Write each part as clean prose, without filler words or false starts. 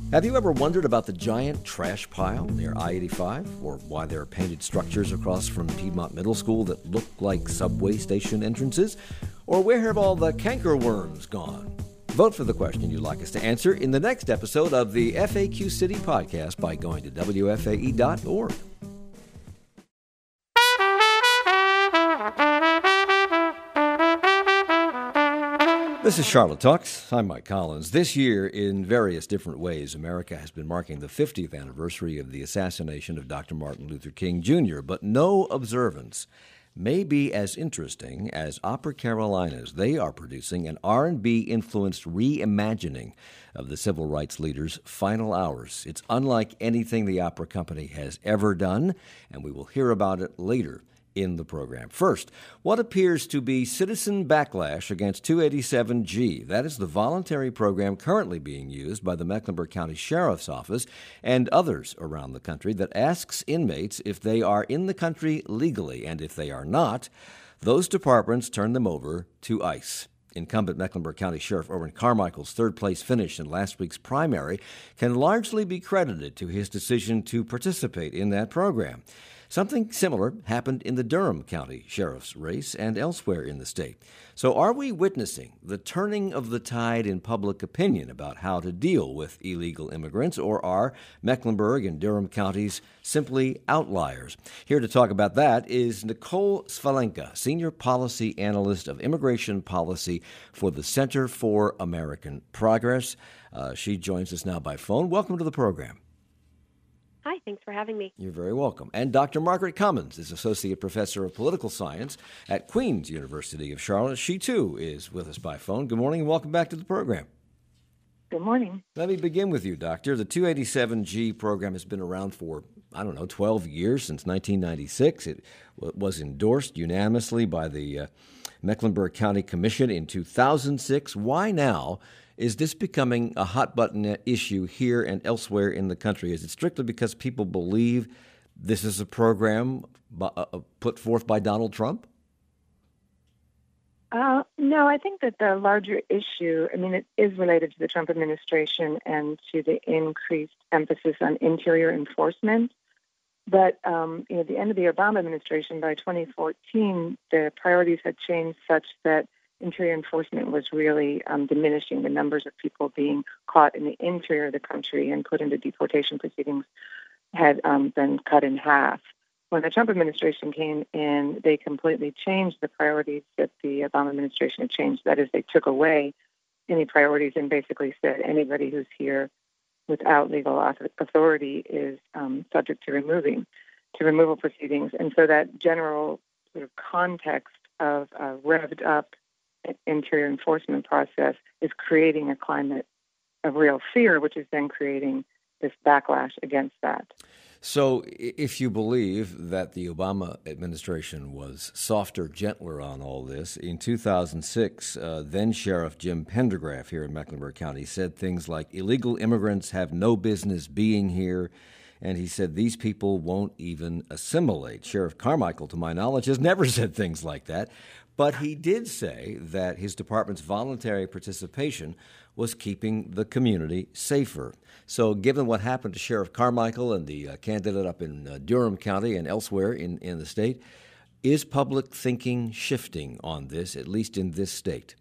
Have you ever wondered about the giant trash pile near I-85? Or why there are painted structures across from Piedmont Middle School that look like subway station entrances? Or where have all the cankerworms gone? Vote for the question you'd like us to answer in the next episode of the FAQ City podcast by going to WFAE.org. This is Charlotte Talks. I'm Mike Collins. This year, in various different ways, America has been marking the 50th anniversary of the assassination of Dr. Martin Luther King Jr., but no observance may be as interesting as Opera Carolinas. They are producing an R&B-influenced reimagining of the civil rights leader's final hours. It's unlike anything the opera company has ever done, and we will hear about it later in the program. First, what appears to be citizen backlash against 287G. That is the voluntary program currently being used by the Mecklenburg County Sheriff's Office and others around the country that asks inmates if they are in the country legally, and if they are not, those departments turn them over to ICE. Incumbent Mecklenburg County Sheriff Erwin Carmichael's third-place finish in last week's primary can largely be credited to his decision to participate in that program. Something similar happened in the Durham County Sheriff's race and elsewhere in the state. So are we witnessing the turning of the tide in public opinion about how to deal with illegal immigrants, or are Mecklenburg and Durham counties simply outliers? Here to talk about that is Nicole Svalenka, Senior Policy Analyst of Immigration Policy for the Center for American Progress. She joins us now by phone. Welcome to the program. Hi, thanks for having me. You're very welcome. And Dr. Margaret Cummins is Associate Professor of Political Science at Queen's University of Charlotte. She, too, is with us by phone. Good morning and welcome back to the program. Good morning. Let me begin with you, Doctor. The 287G program has been around for, 12 years, since 1996. It was endorsed unanimously by the Mecklenburg County Commission in 2006. Why now is this becoming a hot-button issue here and elsewhere in the country? Is it strictly because people believe this is a program put forth by Donald Trump? No, I think that the larger issue, it is related to the Trump administration and to the increased emphasis on interior enforcement. But, at the end of the Obama administration, by 2014, the priorities had changed such that interior enforcement was really diminishing. The numbers of people being caught in the interior of the country and put into deportation proceedings had been cut in half. When the Trump administration came in, they completely changed the priorities that the Obama administration had changed. That is, they took away any priorities and basically said anybody who's here without legal authority is subject to removal proceedings. And so that general sort of context of revved up interior enforcement process is creating a climate of real fear, which is then creating this backlash against that. So if you believe that the Obama administration was softer, gentler on all this, in 2006, then Sheriff Jim Pendergraph here in Mecklenburg County said things like illegal immigrants have no business being here, and he said these people won't even assimilate. Sheriff Carmichael, to my knowledge, has never said things like that. But he did say that his department's voluntary participation was keeping the community safer. So given what happened to Sheriff Carmichael and the candidate up in Durham County and elsewhere in the state, is public thinking shifting on this, at least in this state?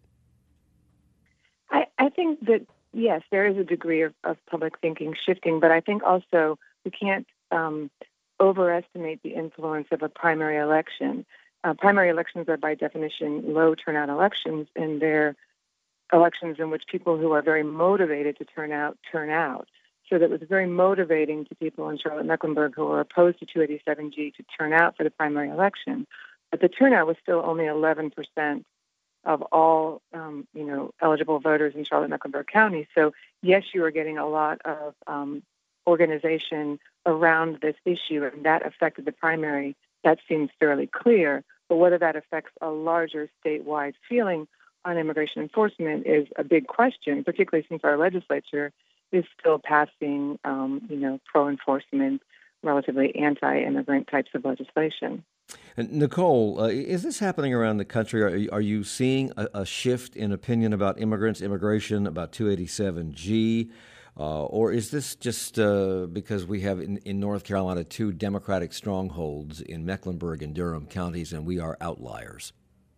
I think that, yes, there is a degree of public thinking shifting, but I think also we can't overestimate the influence of a primary election. Primary elections are, by definition, low turnout elections, and they're elections in which people who are very motivated to turn out. So that was very motivating to people in Charlotte-Mecklenburg who were opposed to 287G to turn out for the primary election. But the turnout was still only 11% of all, eligible voters in Charlotte-Mecklenburg County. So, yes, you are getting a lot of organization around this issue, and that affected the primary. That seems fairly clear, but whether that affects a larger statewide feeling on immigration enforcement is a big question, particularly since our legislature is still passing, pro-enforcement, relatively anti-immigrant types of legislation. Nicole, is this happening around the country? Are you seeing a shift in opinion about immigrants, immigration, about 287G? Or is this just because we have in North Carolina 2 Democratic strongholds in Mecklenburg and Durham counties, and we are outliers?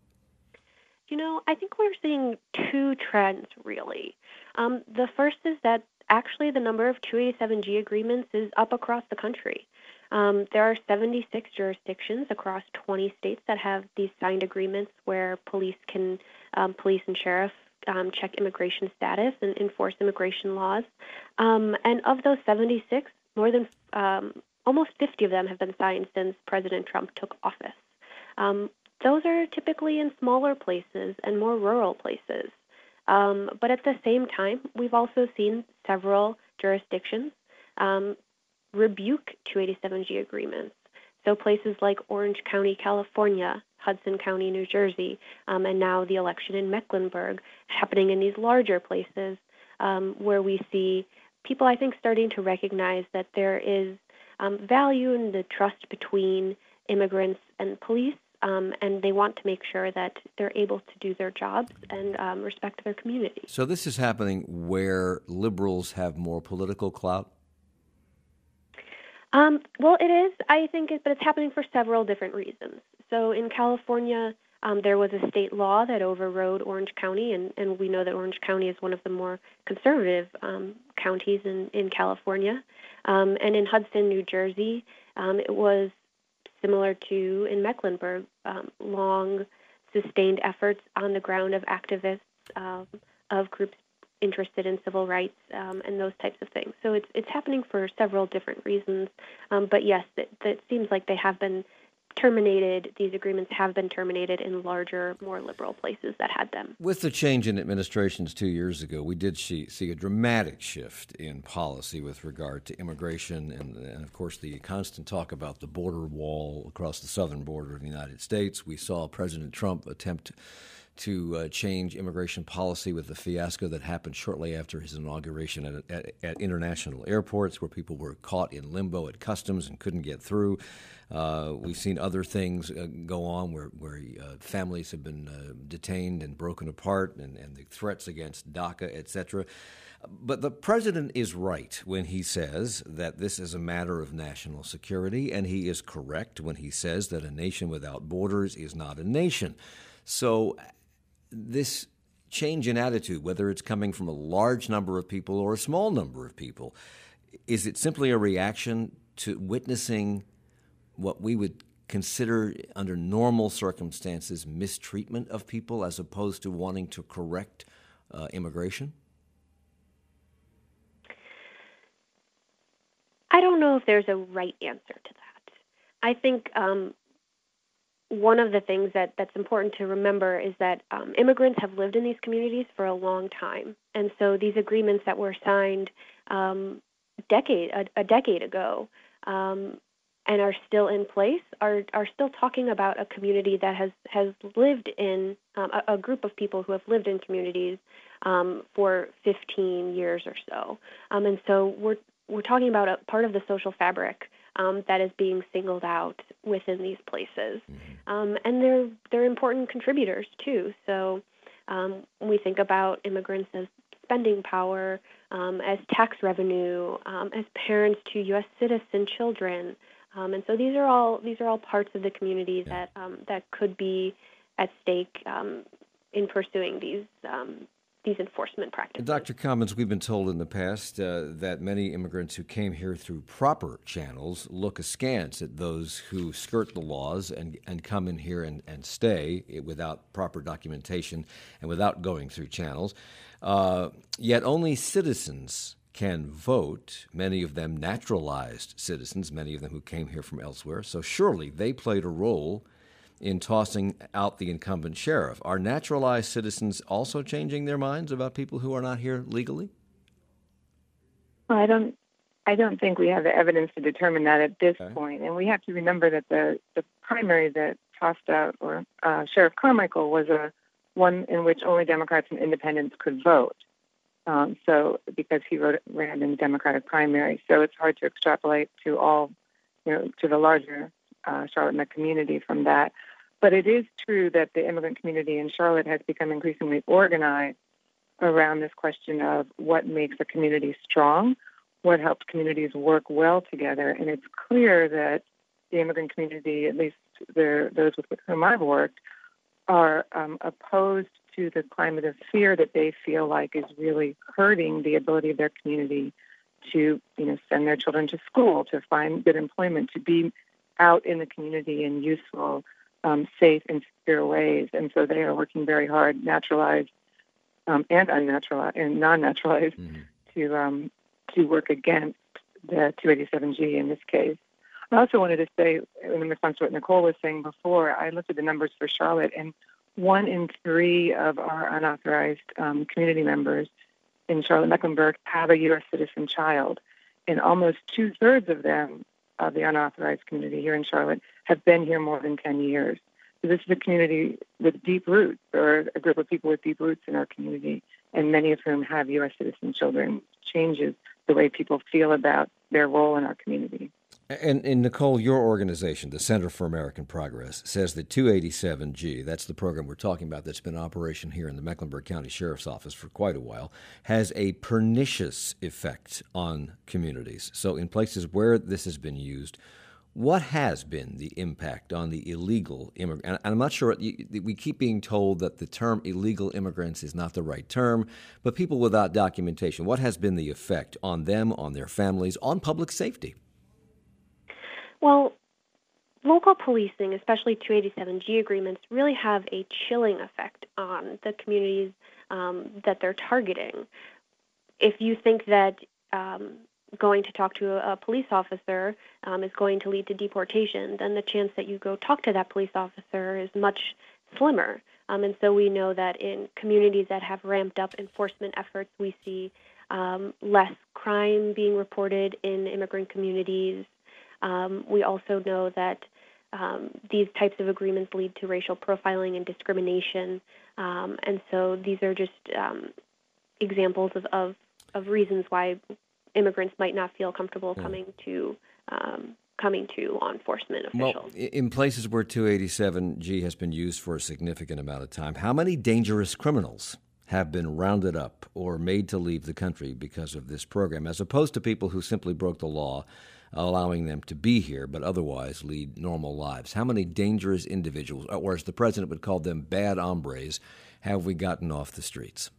I think we're seeing two trends, really. The first is that actually the number of 287G agreements is up across the country. There are 76 jurisdictions across 20 states that have these signed agreements where police and sheriff check immigration status and enforce immigration laws. And of those 76, more than almost 50 of them have been signed since President Trump took office. Those are typically in smaller places and more rural places. But at the same time, we've also seen several jurisdictions rebuke 287G agreements. So places like Orange County, California, Hudson County, New Jersey, and now the election in Mecklenburg happening in these larger places where we see people, I think, starting to recognize that there is value in the trust between immigrants and police, and they want to make sure that they're able to do their jobs and respect their community. So this is happening where liberals have more political clout? Well, it is, I think, but it's happening for several different reasons. So in California, there was a state law that overrode Orange County, and we know that Orange County is one of the more conservative counties in California. And in Hudson, New Jersey, it was similar to in Mecklenburg, long sustained efforts on the ground of activists of groups interested in civil rights and those types of things. So it's happening for several different reasons. But yes, it seems like they have been terminated. These agreements have been terminated in larger, more liberal places that had them. With the change in administrations 2 years ago, we did see a dramatic shift in policy with regard to immigration and, of course, the constant talk about the border wall across the southern border of the United States. We saw President Trump attempt to change immigration policy with the fiasco that happened shortly after his inauguration at international airports, where people were caught in limbo at customs and couldn't get through. We've seen other things go on where families have been detained and broken apart, and the threats against DACA, et cetera. But the president is right when he says that this is a matter of national security, and he is correct when he says that a nation without borders is not a nation. So this change in attitude, whether it's coming from a large number of people or a small number of people, is it simply a reaction to witnessing what we would consider under normal circumstances mistreatment of people as opposed to wanting to correct immigration? I don't know if there's a right answer to that. I think one of the things that's important to remember is that immigrants have lived in these communities for a long time. And so these agreements that were signed a decade ago and are still in place are still talking about a community that has lived in, a group of people who have lived in communities for 15 years or so. And so we're talking about a part of the social fabric that is being singled out within these places. Mm-hmm. And they're important contributors, too. So we think about immigrants as spending power, as tax revenue, as parents to U.S. citizen children. And so these are all parts of the community that could be at stake in pursuing these enforcement practices. Dr. Commons, we've been told in the past that many immigrants who came here through proper channels look askance at those who skirt the laws and come in here and stay without proper documentation and without going through channels. Yet only citizens can vote, many of them naturalized citizens, many of them who came here from elsewhere. So surely they played a role in tossing out the incumbent sheriff. Are naturalized citizens also changing their minds about people who are not here legally? Well, I don't think we have the evidence to determine that at this point. And we have to remember that the primary that tossed out Sheriff Carmichael was one in which only Democrats and independents could vote. So because he ran in the Democratic primary, so it's hard to extrapolate to all, to the larger Charlotte Meck community from that. But it is true that the immigrant community in Charlotte has become increasingly organized around this question of what makes a community strong, what helps communities work well together. And it's clear that the immigrant community, at least those with whom I've worked, are opposed to the climate of fear that they feel like is really hurting the ability of their community to, send their children to school, to find good employment, to be out in the community in useful, safe, and secure ways. And so they are working very hard, naturalized and unnaturalized and non-naturalized, to work against the 287G in this case. I also wanted to say, in response to what Nicole was saying before, I looked at the numbers for Charlotte, and 1 in 3 of our unauthorized community members in Charlotte-Mecklenburg have a U.S. citizen child, and almost 2/3 of them, of the unauthorized community here in Charlotte, have been here more than 10 years. So this is a community with deep roots, or a group of people with deep roots in our community, and many of whom have U.S. citizen children. Changes the way people feel about their role in our community. And Nicole, your organization, the Center for American Progress, says that 287G, that's the program we're talking about that's been in operation here in the Mecklenburg County Sheriff's Office for quite a while, has a pernicious effect on communities. So in places where this has been used, what has been the impact on the illegal immigrant? And I'm not sure, we keep being told that the term illegal immigrants is not the right term, but people without documentation, what has been the effect on them, on their families, on public safety? Well, local policing, especially 287G agreements, really have a chilling effect on the communities that they're targeting. If you think that going to talk to a police officer is going to lead to deportation, then the chance that you go talk to that police officer is much slimmer. And so we know that in communities that have ramped up enforcement efforts, we see less crime being reported in immigrant communities. We also know that these types of agreements lead to racial profiling and discrimination. And so these are just examples of reasons why immigrants might not feel comfortable coming to law enforcement officials. Well, in places where 287G has been used for a significant amount of time, how many dangerous criminals have been rounded up or made to leave the country because of this program, as opposed to people who simply broke the law, allowing them to be here but otherwise lead normal lives? How many dangerous individuals, or as the president would call them, bad hombres, have we gotten off the streets?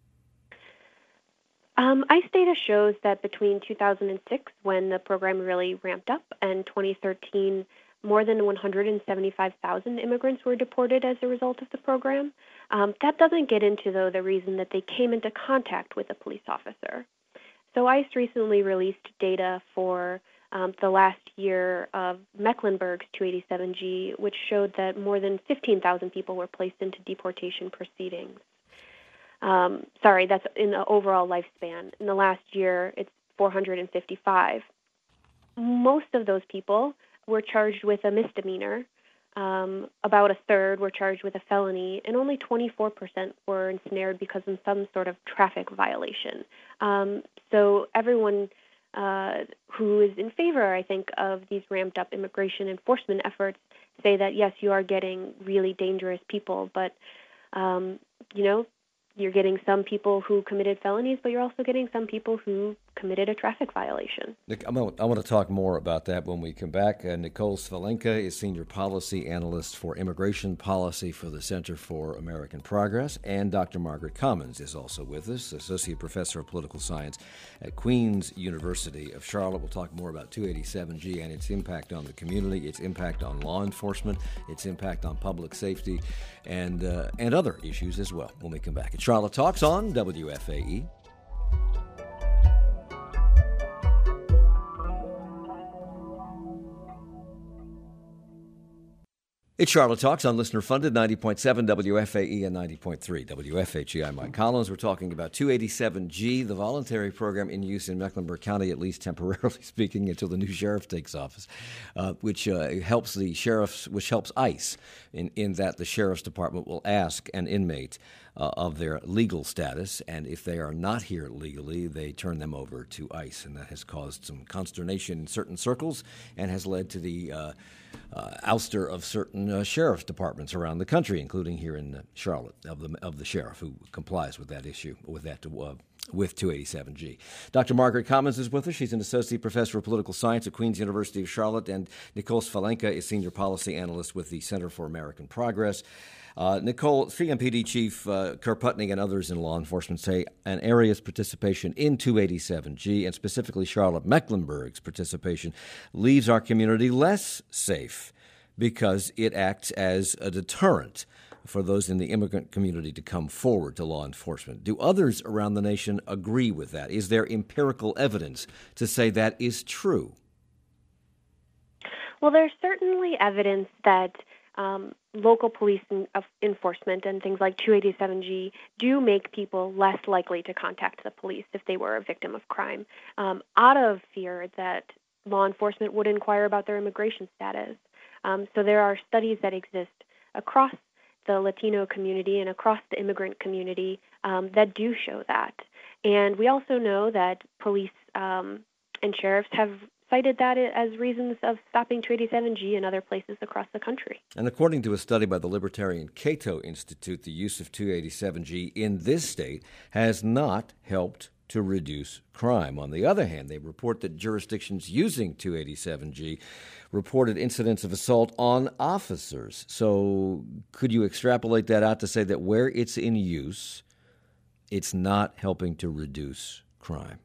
ICE data shows that between 2006, when the program really ramped up, and 2013, more than 175,000 immigrants were deported as a result of the program. That doesn't get into, though, the reason that they came into contact with a police officer. So ICE recently released data for the last year of Mecklenburg's 287G, which showed that more than 15,000 people were placed into deportation proceedings. That's in the overall lifespan. In the last year, it's 455. Most of those people were charged with a misdemeanor. About a third were charged with a felony, and only 24% were ensnared because of some sort of traffic violation. So everyone who is in favor, I think, of these ramped up immigration enforcement efforts say that, yes, you are getting really dangerous people, but, you're getting some people who committed felonies, but you're also getting some people who committed a traffic violation. Nick, I want to talk more about that when we come back. Nicole Svalenka is Senior Policy Analyst for Immigration Policy for the Center for American Progress, and Dr. Margaret Commons is also with us, Associate Professor of Political Science at Queen's University of Charlotte. We'll talk more about 287G and its impact on the community, its impact on law enforcement, its impact on public safety, and other issues as well when we come back. It's Charlotte Talks on WFAE. It's Charlotte Talks on listener-funded 90.7 WFAE and 90.3 WFHE. I'm Mike Collins. We're talking about 287G, the voluntary program in use in Mecklenburg County, at least temporarily speaking, until the new sheriff takes office, which helps ICE in that the sheriff's department will ask an inmate of their legal status, and if they are not here legally, they turn them over to ICE, and that has caused some consternation in certain circles and has led to the ouster of certain sheriff's departments around the country, including here in Charlotte, of the sheriff who complies with that issue, with 287G. Dr. Margaret Commons is with us. She's an associate professor of political science at Queen's University of Charlotte, and Nicole Svalenka is senior policy analyst with the Center for American Progress. Nicole, CMPD Chief Kerr Putney and others in law enforcement say an area's participation in 287G, and specifically Charlotte-Mecklenburg's participation, leaves our community less safe because it acts as a deterrent for those in the immigrant community to come forward to law enforcement. Do others around the nation agree with that? Is there empirical evidence to say that is true? Well, there's certainly evidence that local police enforcement and things like 287G do make people less likely to contact the police if they were a victim of crime, out of fear that law enforcement would inquire about their immigration status. So there are studies that exist across the Latino community and across the immigrant community that do show that. And we also know that police and sheriffs have cited that as reasons of stopping 287G in other places across the country. And according to a study by the Libertarian Cato Institute, the use of 287G in this state has not helped to reduce crime. On the other hand, they report that jurisdictions using 287G reported incidents of assault on officers. So could you extrapolate that out to say that where it's in use, it's not helping to reduce crime?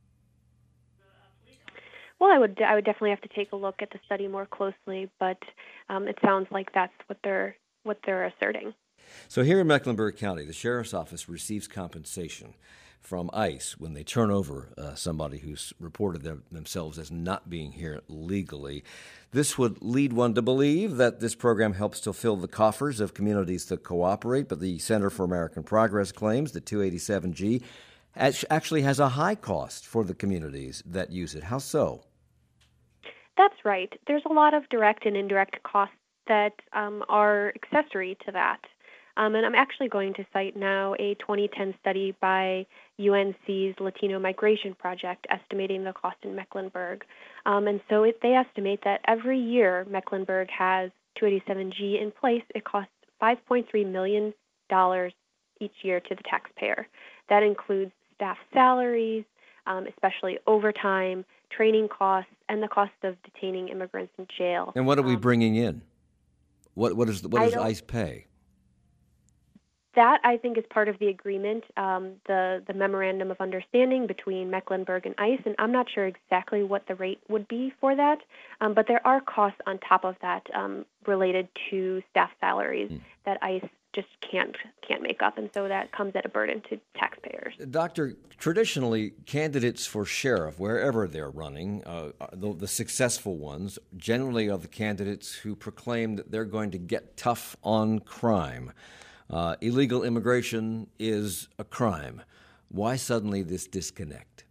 Well, I would definitely have to take a look at the study more closely, but it sounds like that's what they're asserting. So here in Mecklenburg County, the sheriff's office receives compensation from ICE when they turn over somebody who's reported themselves as not being here legally. This would lead one to believe that this program helps to fill the coffers of communities that cooperate, but the Center for American Progress claims that 287G actually has a high cost for the communities that use it. How so? That's right. There's a lot of direct and indirect costs that are accessory to that. And I'm actually going to cite now a 2010 study by UNC's Latino Migration Project estimating the cost in Mecklenburg. And so they estimate that every year Mecklenburg has 287G in place, it costs $5.3 million each year to the taxpayer. That includes staff salaries, especially overtime, training costs, and the cost of detaining immigrants in jail. And what are we bringing in? What does ICE pay? That, I think, is part of the agreement, the memorandum of understanding between Mecklenburg and ICE, and I'm not sure exactly what the rate would be for that, but there are costs on top of that related to staff salaries that ICE just can't make up, and so that comes at a burden to taxpayers. Doctor, traditionally, candidates for sheriff, wherever they're running, the successful ones, generally are the candidates who proclaim that they're going to get tough on crime. Illegal immigration is a crime. Why suddenly this disconnect?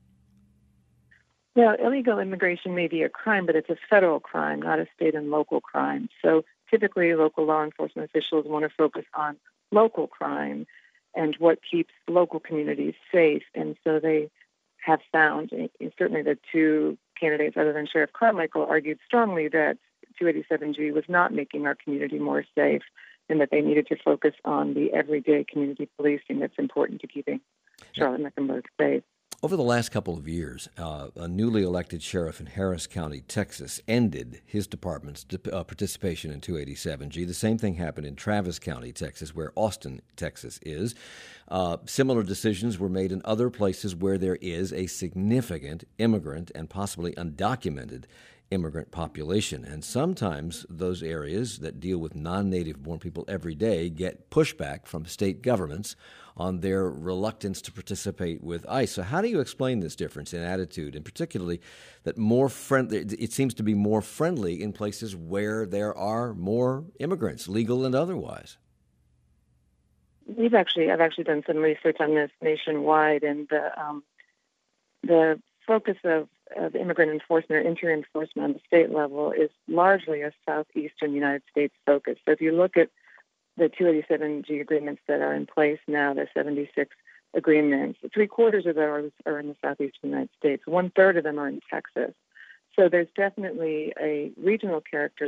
Well, illegal immigration may be a crime, but it's a federal crime, not a state and local crime. So typically local law enforcement officials want to focus on local crime and what keeps local communities safe. And so they have found, certainly the two candidates other than Sheriff Carmichael argued strongly that 287G was not making our community more safe, and that they needed to focus on the everyday community policing that's important to keeping Charlotte-Mecklenburg safe. Over the last couple of years, a newly elected sheriff in Harris County, Texas, ended his department's participation in 287G. The same thing happened in Travis County, Texas, where Austin, Texas is. Similar decisions were made in other places where there is a significant immigrant and possibly undocumented immigrant population. And sometimes those areas that deal with non-native born people every day get pushback from state governments on their reluctance to participate with ICE. So how do you explain this difference in attitude, and particularly that it seems to be more friendly in places where there are more immigrants, legal and otherwise? I've actually done some research on this nationwide, and the focus of immigrant enforcement or interior enforcement on the state level is largely a southeastern United States focus. So if you look at the 287G agreements that are in place now, the 76 agreements, 3/4 of those are in the southeastern United States. 1/3 of them are in Texas. So there's definitely a regional character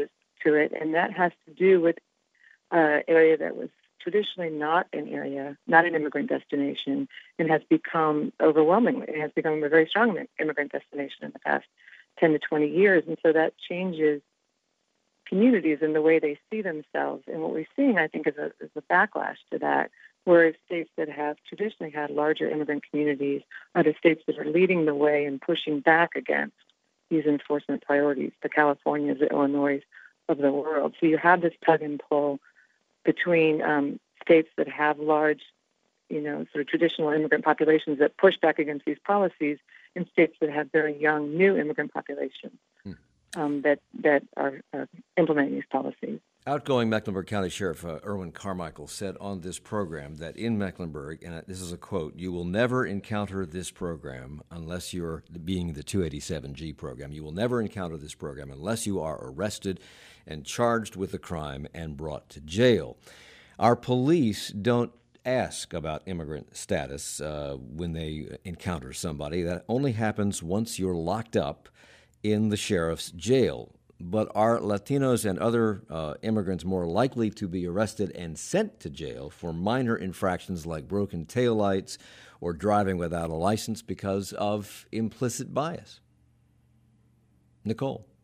to it, and that has to do with an area that was traditionally not an immigrant destination, and has become a very strong immigrant destination in the past 10 to 20 years. And so that changes communities in the way they see themselves. And what we're seeing, I think, is a backlash to that, whereas states that have traditionally had larger immigrant communities are the states that are leading the way and pushing back against these enforcement priorities, the Californias, the Illinois of the world. So you have this tug and pull between states that have large, sort of traditional immigrant populations that push back against these policies, and states that have very young, new immigrant populations that are implementing these policies. Outgoing Mecklenburg County Sheriff Erwin Carmichael said on this program that in Mecklenburg, and this is a quote, "You will never encounter this program unless you're," being the 287G program, "you will never encounter this program unless you are arrested and charged with a crime and brought to jail." Our police don't ask about immigrant status when they encounter somebody. That only happens once you're locked up in the sheriff's jail. But are Latinos and other immigrants more likely to be arrested and sent to jail for minor infractions like broken taillights or driving without a license because of implicit bias? Nicole?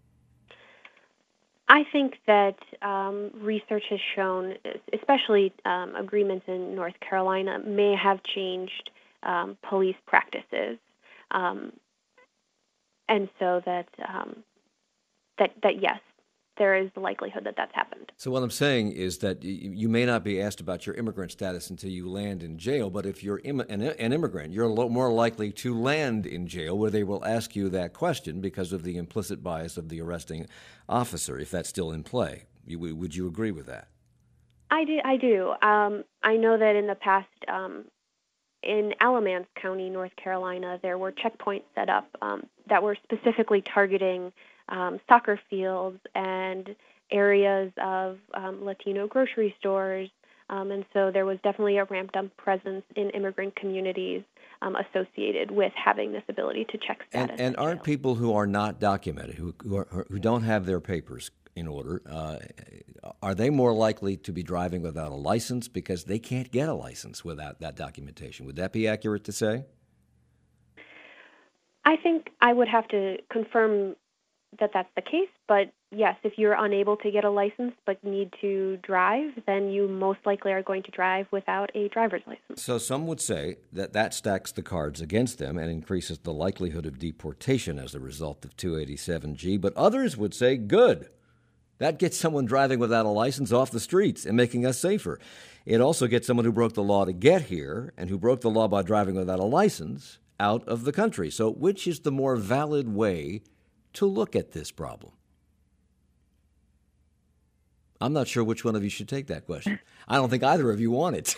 I think that research has shown, especially agreements in North Carolina, may have changed police practices, and so that yes, there is the likelihood that that's happened. So what I'm saying is that you may not be asked about your immigrant status until you land in jail, but if you're an immigrant, you're more likely to land in jail where they will ask you that question because of the implicit bias of the arresting officer, if that's still in play. Would you agree with that? I do. I know that in the past, in Alamance County, North Carolina, there were checkpoints set up that were specifically targeting soccer fields and areas of Latino grocery stores, and so there was definitely a ramped-up presence in immigrant communities associated with having this ability to check status. And aren't people who are not documented, who don't have their papers in order, are they more likely to be driving without a license because they can't get a license without that documentation? Would that be accurate to say? I think I would have to confirm that that's the case, but yes, if you're unable to get a license but need to drive, then you most likely are going to drive without a driver's license. So some would say that stacks the cards against them and increases the likelihood of deportation as a result of 287G, but others would say, good. That gets someone driving without a license off the streets and making us safer. It also gets someone who broke the law to get here and who broke the law by driving without a license out of the country. So which is the more valid way to look at this problem? I'm not sure which one of you should take that question. I don't think either of you want it.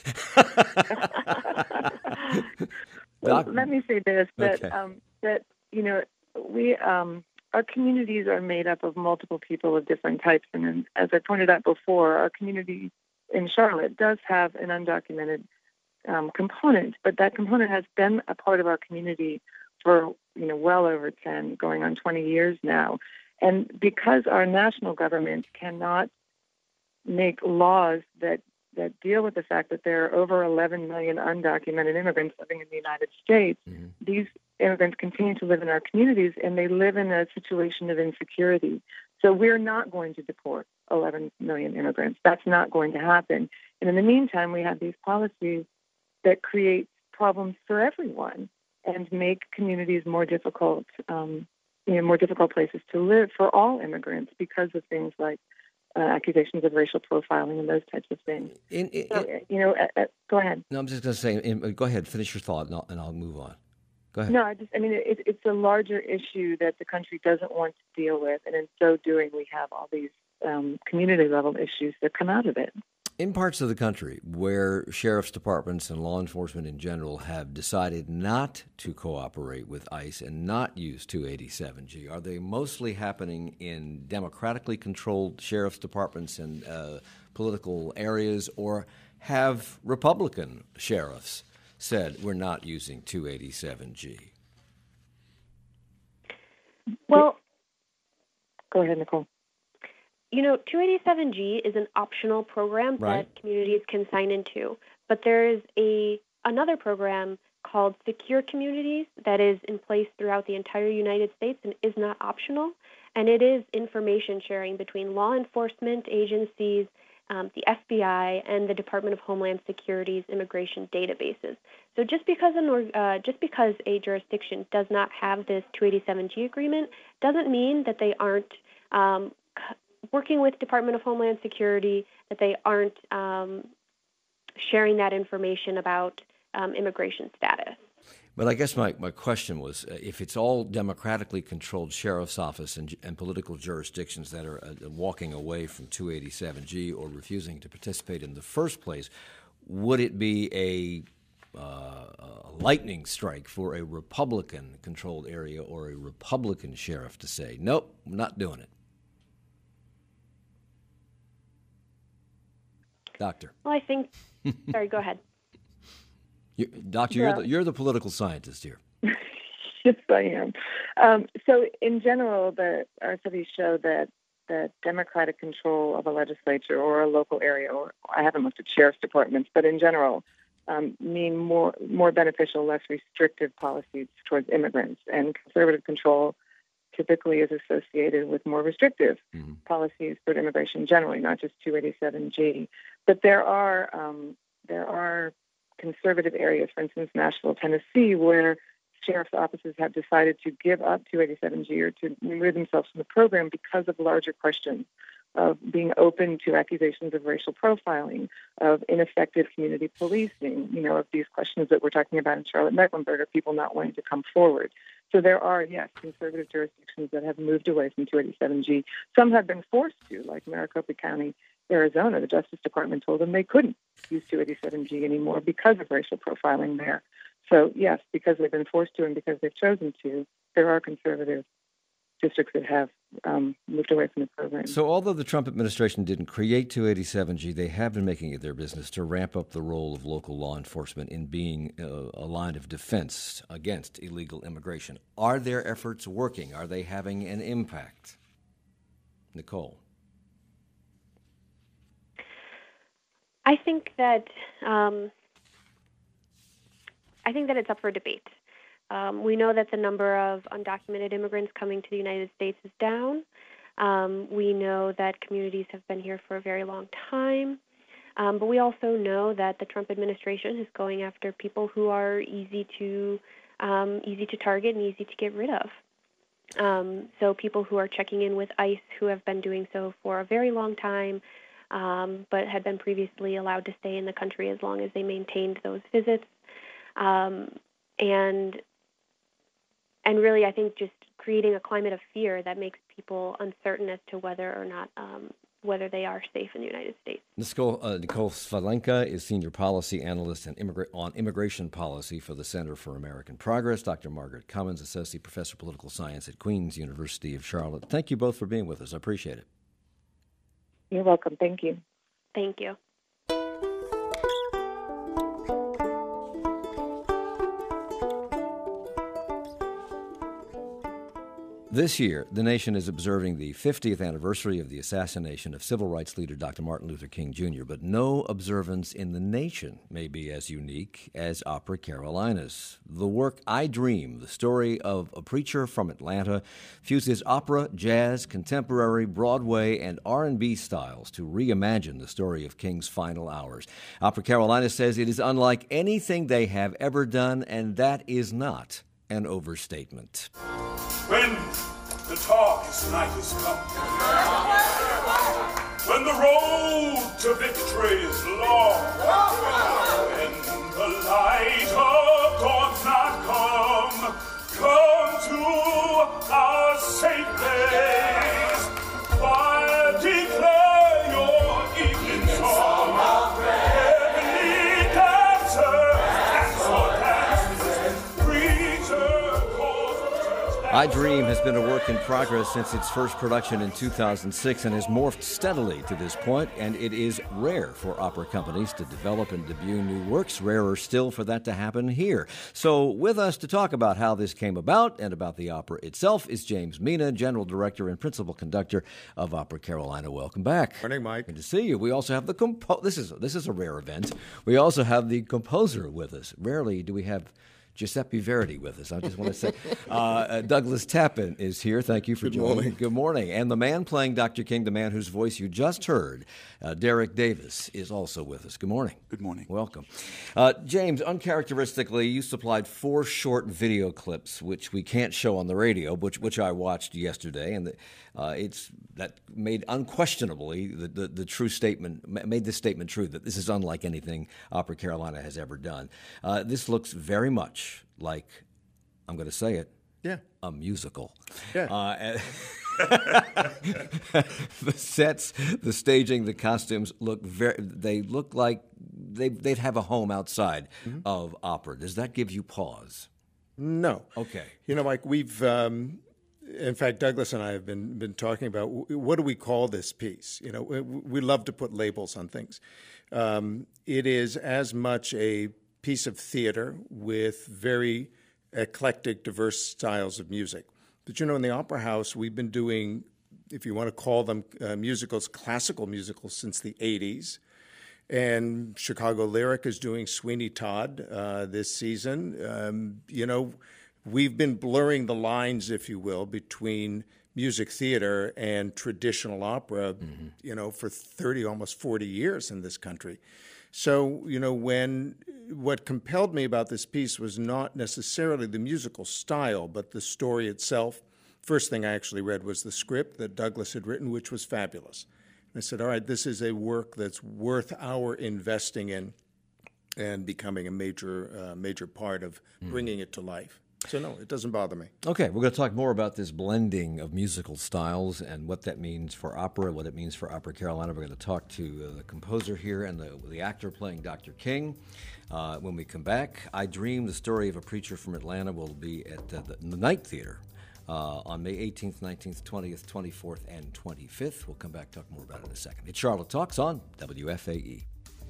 Well, let me say this, that, Okay. that we our communities are made up of multiple people of different types. And as I pointed out before, our community in Charlotte does have an undocumented component, but that component has been a part of our community for well over 10, going on 20 years now. And because our national government cannot make laws that deal with the fact that there are over 11 million undocumented immigrants living in the United States, these immigrants continue to live in our communities, and they live in a situation of insecurity. So we're not going to deport 11 million immigrants. That's not going to happen. And in the meantime, we have these policies that create problems for everyone and make communities more difficult, more difficult places to live for all immigrants because of things like accusations of racial profiling and those types of things. Go ahead. No, I'm just going to say, go ahead, finish your thought, and I'll move on. Go ahead. No, it's a larger issue that the country doesn't want to deal with, and in so doing, we have all these community-level issues that come out of it. In parts of the country where sheriff's departments and law enforcement in general have decided not to cooperate with ICE and not use 287G, are they mostly happening in democratically controlled sheriff's departments and political areas, or have Republican sheriffs said we're not using 287G? Well, go ahead, Nicole. 287G is an optional program Right. that communities can sign into, but there is another program called Secure Communities that is in place throughout the entire United States and is not optional, and it is information sharing between law enforcement agencies, the FBI, and the Department of Homeland Security's immigration databases. So just because a jurisdiction does not have this 287G agreement doesn't mean that they aren't working with Department of Homeland Security, that they aren't sharing that information about immigration status. But I guess my question was, if it's all democratically controlled sheriff's office and political jurisdictions that are walking away from 287G or refusing to participate in the first place, would it be a lightning strike for a Republican-controlled area or a Republican sheriff to say, nope, I'm not doing it? Doctor. Well, I think, sorry, go ahead. Doctor, you're the political scientist here. Yes, I am. So in general, our studies show that democratic control of a legislature or a local area, or I haven't looked at sheriff's departments, but in general, mean more beneficial, less restrictive policies towards immigrants. And conservative control typically is associated with more restrictive policies toward immigration generally, not just 287G. But there are conservative areas, for instance, Nashville, Tennessee, where sheriff's offices have decided to give up 287G or to remove themselves from the program because of larger questions of being open to accusations of racial profiling, of ineffective community policing, of these questions that we're talking about in Charlotte-Mecklenburg, of people not wanting to come forward. So there are, yes, conservative jurisdictions that have moved away from 287G. Some have been forced to, like Maricopa County, Arizona. The Justice Department told them they couldn't use 287G anymore because of racial profiling there. So, yes, because they've been forced to and because they've chosen to, there are conservative districts that have moved away from the program. So although the Trump administration didn't create 287G, they have been making it their business to ramp up the role of local law enforcement in being a line of defense against illegal immigration. Are their efforts working? Are they having an impact? Nicole. I think that it's up for debate. We know that the number of undocumented immigrants coming to the United States is down. We know that communities have been here for a very long time. But we also know that the Trump administration is going after people who are easy to target and easy to get rid of. So people who are checking in with ICE, who have been doing so for a very long time, but had been previously allowed to stay in the country as long as they maintained those visits. And really, I think just creating a climate of fear that makes people uncertain as to whether or not whether they are safe in the United States. Nicole Svalenka is Senior Policy Analyst on Immigration Policy for the Center for American Progress. Dr. Margaret Cummins, Associate Professor of Political Science at Queen's University of Charlotte. Thank you both for being with us. I appreciate it. You're welcome. Thank you. Thank you. This year, the nation is observing the 50th anniversary of the assassination of civil rights leader Dr. Martin Luther King Jr., but no observance in the nation may be as unique as Opera Carolina's. The work I Dream, the story of a preacher from Atlanta, fuses opera, jazz, contemporary, Broadway, and R&B styles to reimagine the story of King's final hours. Opera Carolina says it is unlike anything they have ever done, and that is not an overstatement. When the darkest night is come, when the road to victory is long, when the light of dawn's not come to our safe place, why declare your evening song? Heavenly dancers, dance, preacher calls the church. I Dream has been a work in progress since its first production in 2006 and has morphed steadily to this point, and it is rare for opera companies to develop and debut new works, rarer still for that to happen here. So with us to talk about how this came about and about the opera itself is James Mina, General Director and Principal Conductor of Opera Carolina. Welcome back. Morning, Mike. Good to see you. We also have the this is a rare event. We also have the composer with us. Rarely do we have Giuseppe Verdi with us. I just want to say Douglas Tappan is here. Thank you for joining. Morning. Good morning. And the man playing Dr. King, the man whose voice you just heard, Derek Davis, is also with us. Good morning. Good morning. Welcome. James, uncharacteristically, you supplied 4 short video clips, which we can't show on the radio, which I watched yesterday, and that made unquestionably the true statement, made this statement true, that this is unlike anything Opera Carolina has ever done. This looks very much like, I'm going to say it, a musical. Yeah. The sets, the staging, the costumes they look like they'd have a home outside of opera. Does that give you pause? No. Okay. You know, Mike, we've, in fact, Douglas and I have been talking about what do we call this piece? You know, we love to put labels on things. It is as much a piece of theater with very eclectic, diverse styles of music. But, you know, in the Opera House, we've been doing, if you want to call them musicals, classical musicals since the 80s. And Chicago Lyric is doing Sweeney Todd this season. You know, we've been blurring the lines, if you will, between music theater and traditional opera, you know, for 30, almost 40 years in this country. So, you know, what compelled me about this piece was not necessarily the musical style, but the story itself. First thing I actually read was the script that Douglas had written, which was fabulous. And I said, all right, this is a work that's worth our investing in and becoming a major part of bringing it to life. So, no, it doesn't bother me. Okay, we're going to talk more about this blending of musical styles and what that means for opera, what it means for Opera Carolina. We're going to talk to the composer here and the actor playing Dr. King. When we come back, I Dream, the story of a preacher from Atlanta, will be at the Night Theater on May 18th, 19th, 20th, 24th, and 25th. We'll come back, talk more about it in a second. It's Charlotte Talks on WFAE.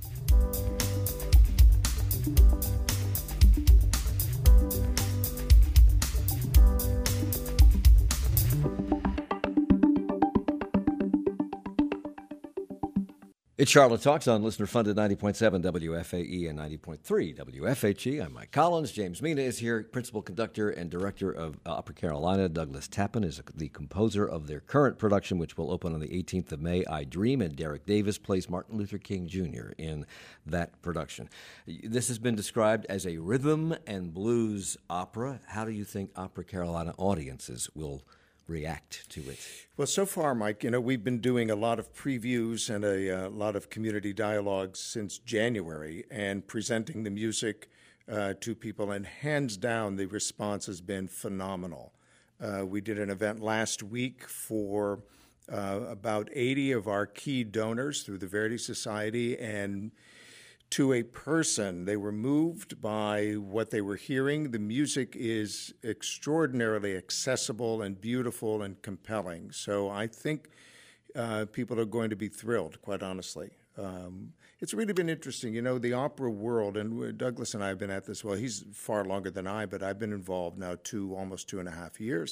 It's Charlotte Talks on listener-funded 90.7 WFAE and 90.3 WFHE. I'm Mike Collins. James Mina is here, principal conductor and director of Opera Carolina. Douglas Tappan is the composer of their current production, which will open on the 18th of May, I Dream, and Derek Davis plays Martin Luther King Jr. in that production. This has been described as a rhythm and blues opera. How do you think Opera Carolina audiences will react to it? Well, so far, Mike, you know, we've been doing a lot of previews and a lot of community dialogues since January and presenting the music to people, and hands down, the response has been phenomenal. We did an event last week for about 80 of our key donors through the Verdi Society, and to a person, they were moved by what they were hearing. The music is extraordinarily accessible and beautiful and compelling. So I think people are going to be thrilled, quite honestly. It's really been interesting. You know, the opera world, and Douglas and I have been at this, well, he's far longer than I, but I've been involved now almost 2.5 years.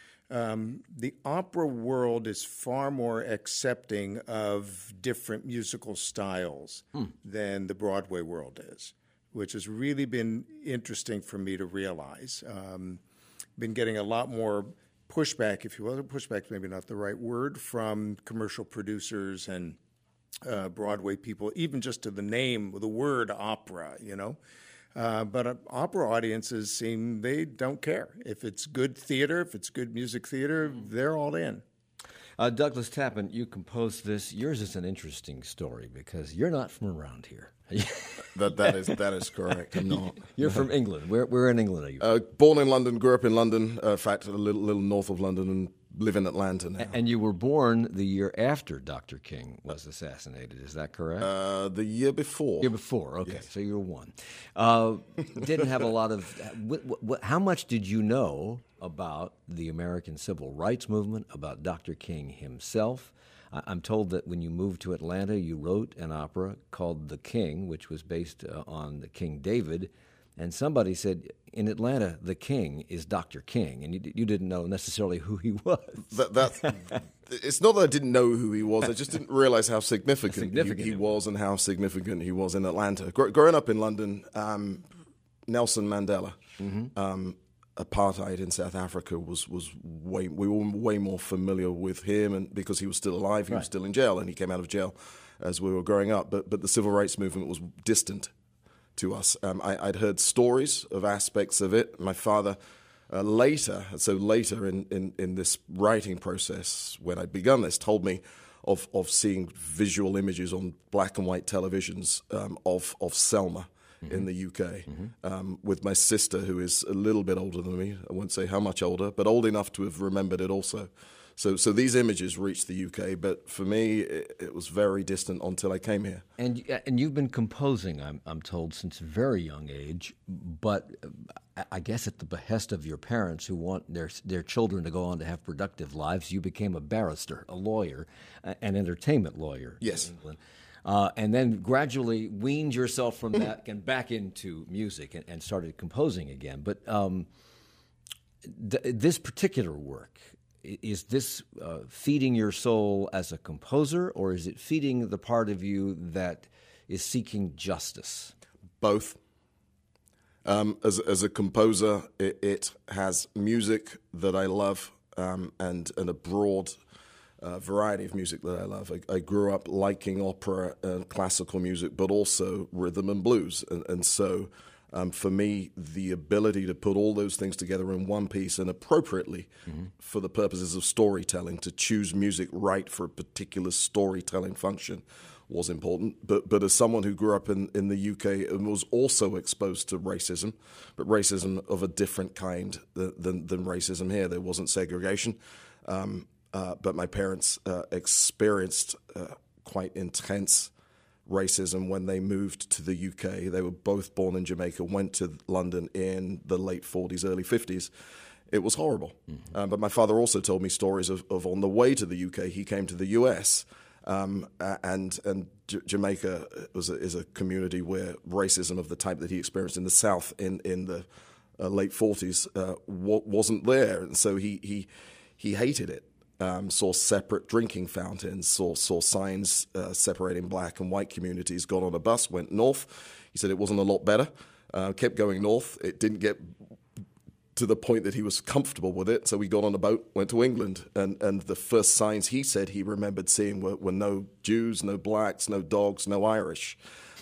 The opera world is far more accepting of different musical styles than the Broadway world is, which has really been interesting for me to realize. Been getting a lot more pushback, if you will. Pushback is maybe not the right word, from commercial producers and Broadway people, even just to the name, the word opera, you know. But opera audiences they don't care. If it's good theater, if it's good music theater, they're all in. Douglas Tappan, you composed this. Yours is an interesting story because you're not from around here. That is correct. I'm not. You're from England. Where in England are you? Born in London, grew up in London. In fact, a little north of London, and live in Atlanta now. And you were born the year after Dr. King was assassinated. Is that correct? The year before. Year before. Okay, yes. So you were one. Didn't have a lot of. How much did you know about the American Civil Rights Movement, about Dr. King himself. I'm told that when you moved to Atlanta, you wrote an opera called The King, which was based on the King David. And somebody said, in Atlanta, the King is Dr. King, and you didn't know necessarily who he was. It's not that I didn't know who he was. I just didn't realize how significant he was and how significant he was in Atlanta. Growing up in London, Nelson Mandela, apartheid in South Africa we were way more familiar with him, and because he was still alive, he was still in jail, and he came out of jail as we were growing up. But the civil rights movement was distant to us. I'd heard stories of aspects of it. My father later in this writing process, when I'd begun this, told me of seeing visual images on black and white televisions of Selma in the UK with my sister, who is a little bit older than me. I won't say how much older, but old enough to have remembered it also. So these images reached the UK, but for me, it was very distant until I came here. And you've been composing, I'm told, since a very young age, but I guess at the behest of your parents who want their children to go on to have productive lives, you became a barrister, a lawyer, an entertainment lawyer yes. in England. And then gradually weaned yourself from that and back into music and started composing again. But this particular work, is this feeding your soul as a composer, or is it feeding the part of you that is seeking justice? Both. As a composer, it has music that I love and a broad variety of music that I love. I grew up liking opera and classical music, but also rhythm and blues. And so for me, the ability to put all those things together in one piece and appropriately for the purposes of storytelling, to choose music right for a particular storytelling function was important. But as someone who grew up in the UK and was also exposed to racism, but racism of a different kind than racism here, there wasn't segregation. But my parents experienced quite intense racism when they moved to the UK. They were both born in Jamaica, went to London in the late 40s, early 50s. It was horrible. But my father also told me stories of on the way to the UK, he came to the US, and Jamaica is a community where racism of the type that he experienced in the South in the late 40s wasn't there. And so he hated it. Saw separate drinking fountains, saw signs separating black and white communities, got on a bus, went north. He said it wasn't a lot better, kept going north. It didn't get to the point that he was comfortable with it, so he got on a boat, went to England, and the first signs he said he remembered seeing were no Jews, no blacks, no dogs, no Irish.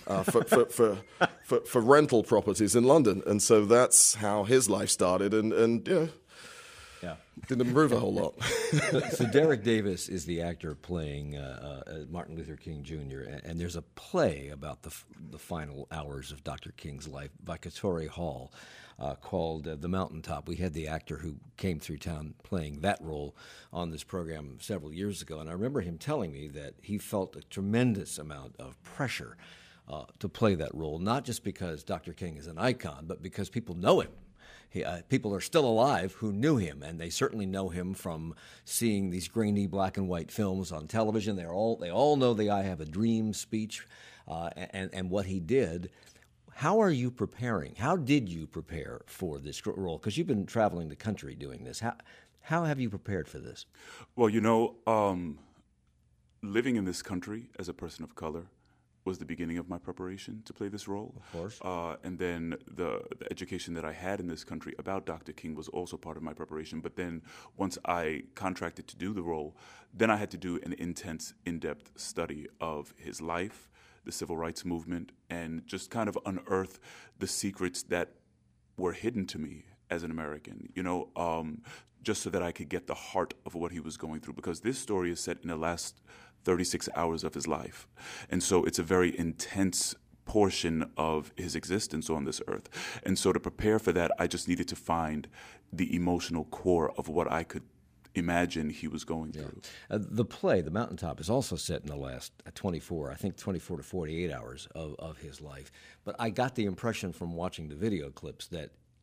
For rental properties in London. And so that's how his life started, and you know, didn't improve a whole lot. So Derek Davis is the actor playing Martin Luther King Jr., and there's a play about the final hours of Dr. King's life by Katori Hall called The Mountaintop. We had the actor who came through town playing that role on this program several years ago, and I remember him telling me that he felt a tremendous amount of pressure to play that role, not just because Dr. King is an icon, but because people know him. People are still alive who knew him, and they certainly know him from seeing these grainy black and white films on television. They all know the "I Have a Dream" speech and what he did. How are you preparing? How did you prepare for this role? Because you've been traveling the country doing this. How have you prepared for this? Well, you know, living in this country as a person of color was the beginning of my preparation to play this role. Of course. And then the education that I had in this country about Dr. King was also part of my preparation. But then once I contracted to do the role, then I had to do an intense, in-depth study of his life, the civil rights movement, and just kind of unearth the secrets that were hidden to me as an American, you know, just so that I could get the heart of what he was going through. Because this story is set in the last 36 hours of his life. And so it's a very intense portion of his existence on this earth. And so to prepare for that, I just needed to find the emotional core of what I could imagine he was going through. The play, The Mountaintop, is also set in the last 24 to 48 hours of his life. But I got the impression from watching the video clips that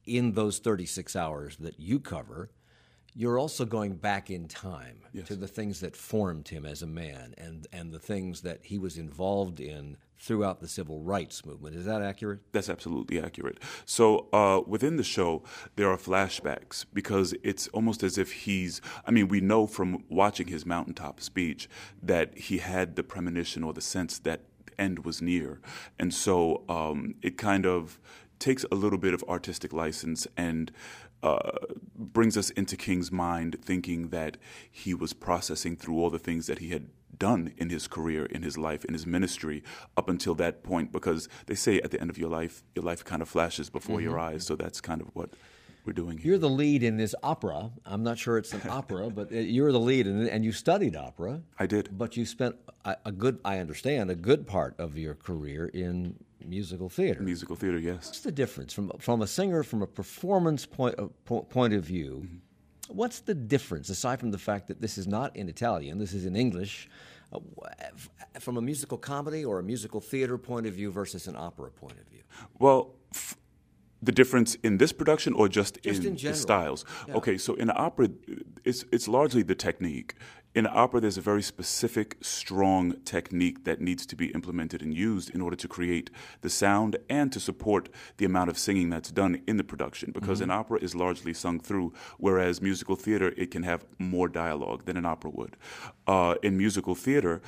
in those 36 hours that you cover, you're also going back in time to the things that formed him as a man and the things that he was involved in throughout the civil rights movement. Is that accurate? That's absolutely accurate. So within the show, there are flashbacks because it's almost as if we know from watching his mountaintop speech that he had the premonition or the sense that end was near. And so it kind of takes a little bit of artistic license and brings us into King's mind, thinking that he was processing through all the things that he had done in his career, in his life, in his ministry up until that point, because they say at the end of your life kind of flashes before your eyes. So that's kind of what we're doing here. You're the lead in this opera. I'm not sure it's an opera, but you're the lead in it, and you studied opera. I did. But you spent a good part of your career in musical theater. Musical theater, yes. What's the difference from a singer, from a performance point of view? Mm-hmm. What's the difference, aside from the fact that this is not in Italian, this is in English, from a musical comedy or a musical theater point of view versus an opera point of view? Well, the difference in this production or just in general. The styles? Yeah. Okay, so in opera, it's largely the technique. In opera, there's a very specific, strong technique that needs to be implemented and used in order to create the sound and to support the amount of singing that's done in the production. Because an opera is largely sung through, whereas musical theater, it can have more dialogue than an opera would. In musical theater,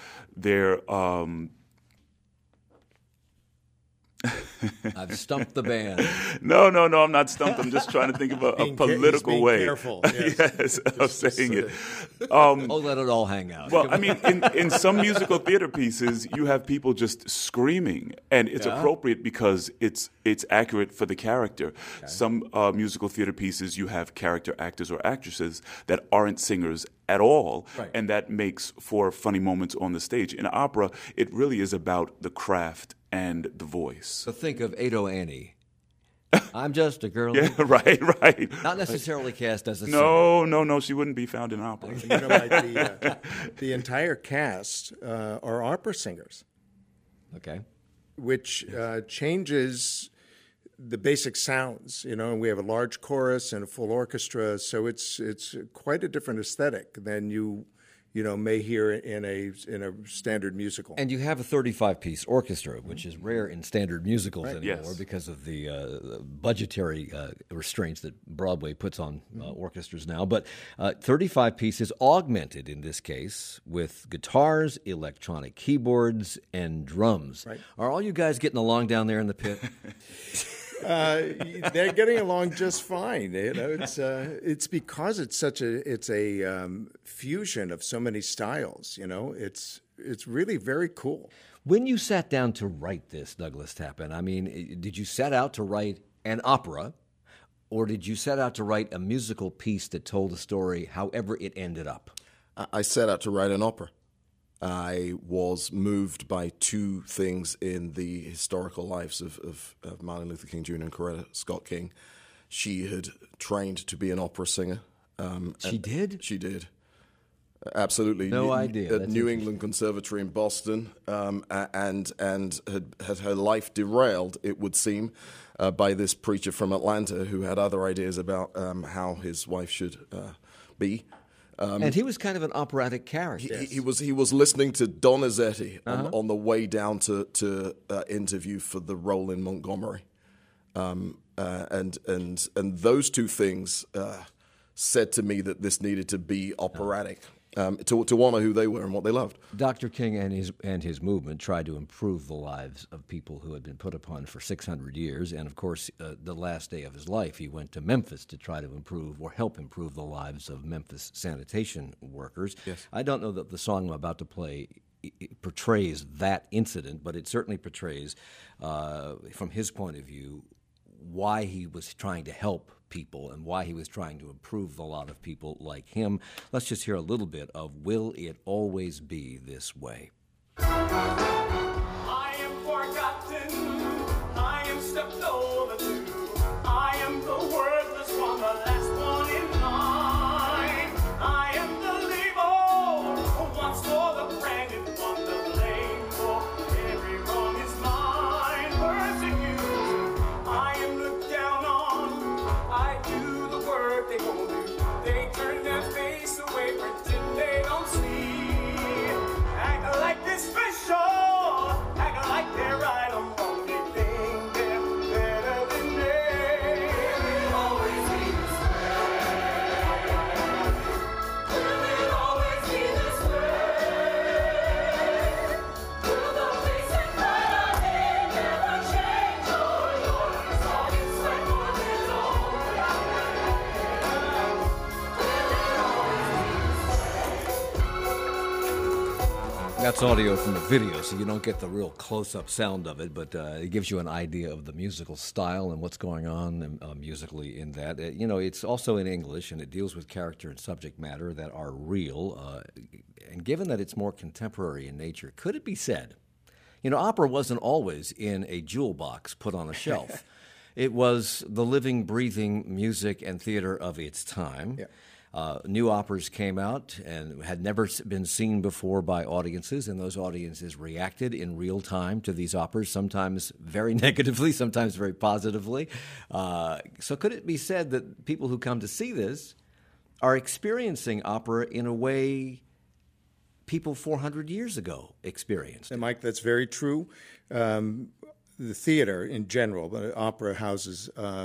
I've stumped the band. No, I'm not stumped. I'm just trying to think of a political way. Careful. Yes, of saying it. Let it all hang out. Well, I mean, in some musical theater pieces, you have people just screaming, and it's appropriate because it's accurate for the character. Okay. Some musical theater pieces, you have character actors or actresses that aren't singers at all, and that makes for funny moments on the stage. In opera, it really is about the craft and the voice. So think of Ado Annie. I'm just a girl. Yeah, right. Not necessarily cast as a singer. No, she wouldn't be found in opera. The entire cast are opera singers. Okay. Which changes the basic sounds, and we have a large chorus and a full orchestra, so it's quite a different aesthetic than you may hear in a standard musical. And you have a 35-piece orchestra, which is rare in standard musicals anymore, Yes. because of the budgetary restraints that Broadway puts on orchestras now. But 35 pieces augmented in this case with guitars, electronic keyboards, and drums. Right. Are all you guys getting along down there in the pit? They're getting along just fine. It's because it's a fusion of so many styles. It's really very cool. When you sat down to write this, Douglas Tappan, I mean, did you set out to write an opera, or did you set out to write a musical piece that told a story, however it ended up? I set out to write an opera. I was moved by two things in the historical lives of Martin Luther King Jr. and Coretta Scott King. She had trained to be an opera singer. She did? She did. Absolutely. No idea. At New England Conservatory in Boston, and had her life derailed, it would seem, by this preacher from Atlanta who had other ideas about how his wife should be. And he was kind of an operatic character. He was listening to Donizetti on the way down to interview for the role in Montgomery, and those two things said to me that this needed to be operatic. To honor who they were and what they loved. Dr. King and his movement tried to improve the lives of people who had been put upon for 600 years, and of course, the last day of his life, he went to Memphis to try to improve or help improve the lives of Memphis sanitation workers. Yes. I don't know that the song I'm about to play portrays that incident, but it certainly portrays, from his point of view, why he was trying to help people and why he was trying to improve the lot of people like him. Let's just hear a little bit of Will It Always Be This Way? I am forgotten, I am stepped over to, I am the worthless one, the last one in line. I am the label, once for the branded one, the blame for every wrong is mine. Persecute, I am looked down on, That's audio from a video, so you don't get the real close-up sound of it, but it gives you an idea of the musical style and what's going on musically in that. It's also in English, and it deals with character and subject matter that are real. And given that it's more contemporary in nature, could it be said, opera wasn't always in a jewel box put on a shelf. It was the living, breathing music and theater of its time. Yeah. New operas came out and had never been seen before by audiences, and those audiences reacted in real time to these operas, sometimes very negatively, sometimes very positively. So could it be said that people who come to see this are experiencing opera in a way people 400 years ago experienced? And Mike, that's very true. The theater in general, but opera houses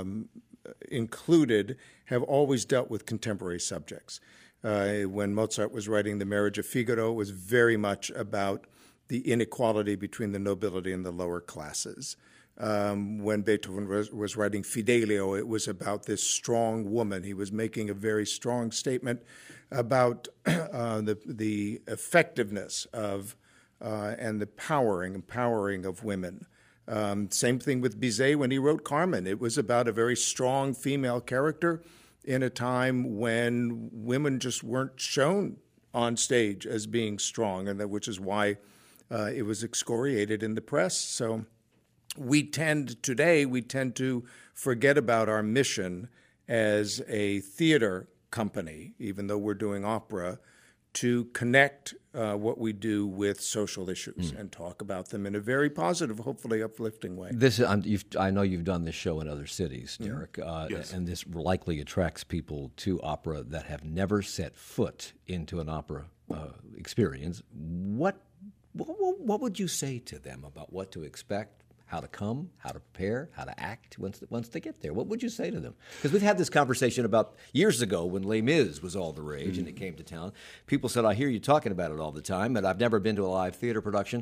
included, have always dealt with contemporary subjects. When Mozart was writing The Marriage of Figaro, it was very much about the inequality between the nobility and the lower classes. When Beethoven was writing Fidelio, it was about this strong woman. He was making a very strong statement about the effectiveness of and the empowering of women. Same thing with Bizet when he wrote Carmen. It was about a very strong female character in a time when women just weren't shown on stage as being strong, and which is why it was excoriated in the press. So today we tend to forget about our mission as a theater company, even though we're doing opera, to connect what we do with social issues and talk about them in a very positive, hopefully uplifting way. I know you've done this show in other cities, Derek, Yes. and this likely attracts people to opera that have never set foot into an opera experience. What would you say to them about what to expect? How to come, how to prepare, how to act once they get there? What would you say to them? Because we've had this conversation about years ago when Les Mis was all the rage and it came to town. People said, I hear you talking about it all the time, but I've never been to a live theater production.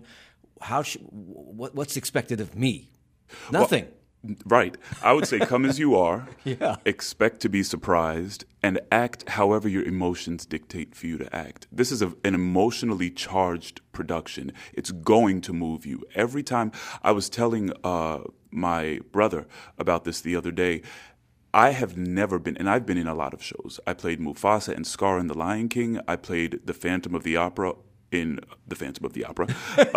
What's expected of me? Nothing. Well, right. I would say come as you are, Yeah. expect to be surprised, and act however your emotions dictate for you to act. This is an emotionally charged production. It's going to move you. Every time I was telling my brother about this the other day, I have never been, and I've been in a lot of shows. I played Mufasa and Scar in The Lion King. I played the Phantom of the Opera in The Phantom of the Opera.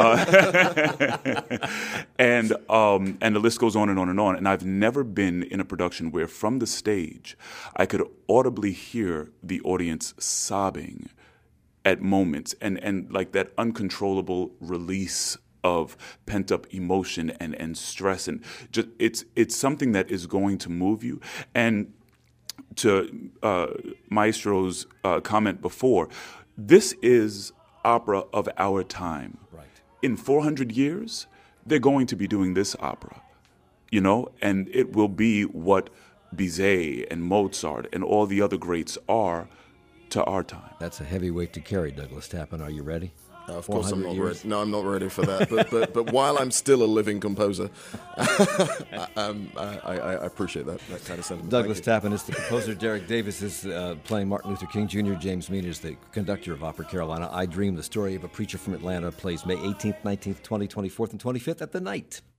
And the list goes on and on and on. And I've never been in a production where from the stage I could audibly hear the audience sobbing at moments and like that uncontrollable release of pent-up emotion and stress. And just it's something that is going to move you. And to Maestro's comment before, this is opera of our time. Right. In 400 years, they're going to be doing this opera, and it will be what Bizet and Mozart and all the other greats are to our time. That's a heavy weight to carry, Douglas Tappan. Are you ready? Of course I'm 400 not years? ready. No, I'm not ready for that. But while I'm still a living composer, I appreciate that kind of sentiment. Douglas Thank you. Tappan is the composer. Derek Davis is playing Martin Luther King Jr. James Mead is the conductor of Opera Carolina. I Dream, the story of a preacher from Atlanta, plays May 18th, 19th, 20th, 24th, and 25th at the Night.